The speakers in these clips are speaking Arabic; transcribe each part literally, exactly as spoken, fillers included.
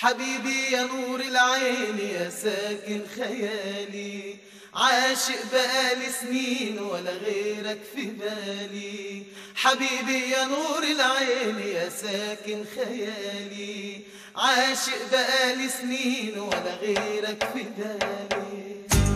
حبيبي يا نور العين يا ساكن خيالي، عاشق بقالي سنين ولا غيرك في بالي. حبيبي يا نور العين يا ساكن خيالي، عاشق بقالي سنين ولا غيرك في بالي.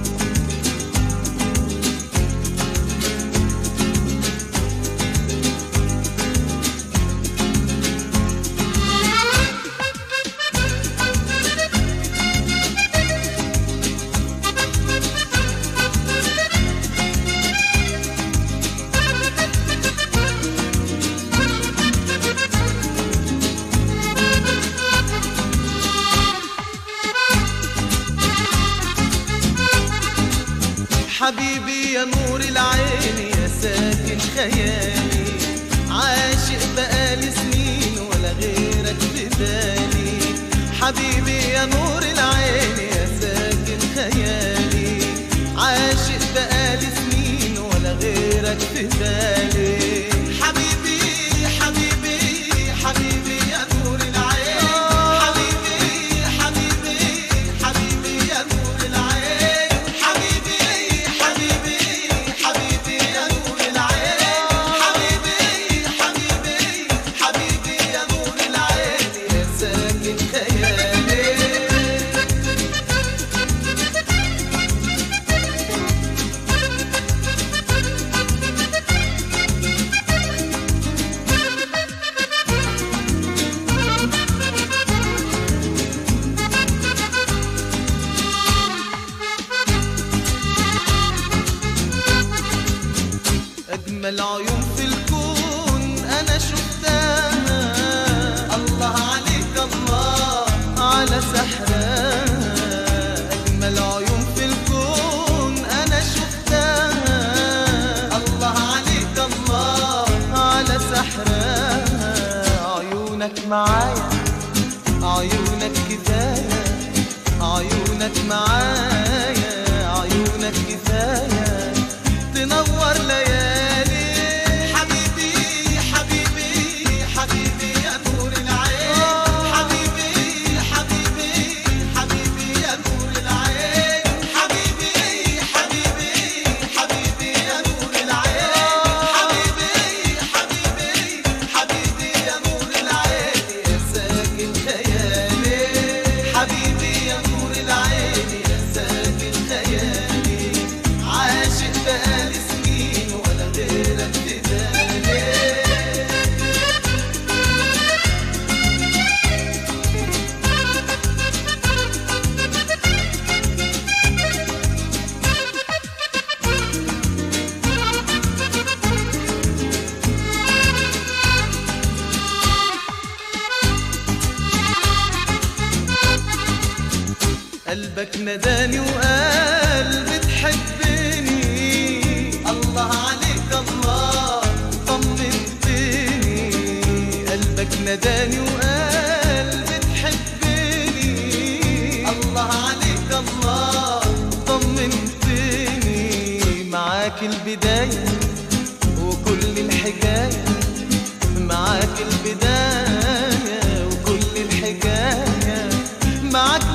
حبيبي يا نور العين يا ساكن خيالي، عاشق بقالي سنين ولا غيرك في بالي. حبيبي يا نور العين يا ساكن خيالي، عاشق بقالي سنين ولا غيرك في بالي. حبيبي حبيبي حبيبي يا نور العين، حبيبي حبيبي حبيبي يا نور العين، حبيبي حبيبي حبيبي يا نور العين، حبيبي حبيبي حبيبي يا نور العين يا ساكن خيالي. أجمل عيون في الكون أنا شفتها، الله عليك الله على سحرها. أجمل عيون في الكون أنا شفتها، الله عليك الله على سحرها. عيونك معايا عيونك كفاية، عيونك معايا عيونك كفاية تنور ليالي. حبيبي حبيبي حبيبي يا نور العين، حبيبي حبيبي حبيبي يا نور العين، حبيبي حبيبي حبيبي يا نور العين، حبيبي حبيبي حبيبي يا نور العين يا ساكن خيالي. حبيبي يا نور العين يا ساكن خيالي، عاشق بقالي سنين ولا غيرك في بالي. قلبك نداني وقال بتحبني، الله عليك الله طمنتني. قلبك نداني وقال بتحبني، الله عليك الله طمنتني. معاك البداية وكل الحكاية، معاك البداية وكل الحكاية، معاك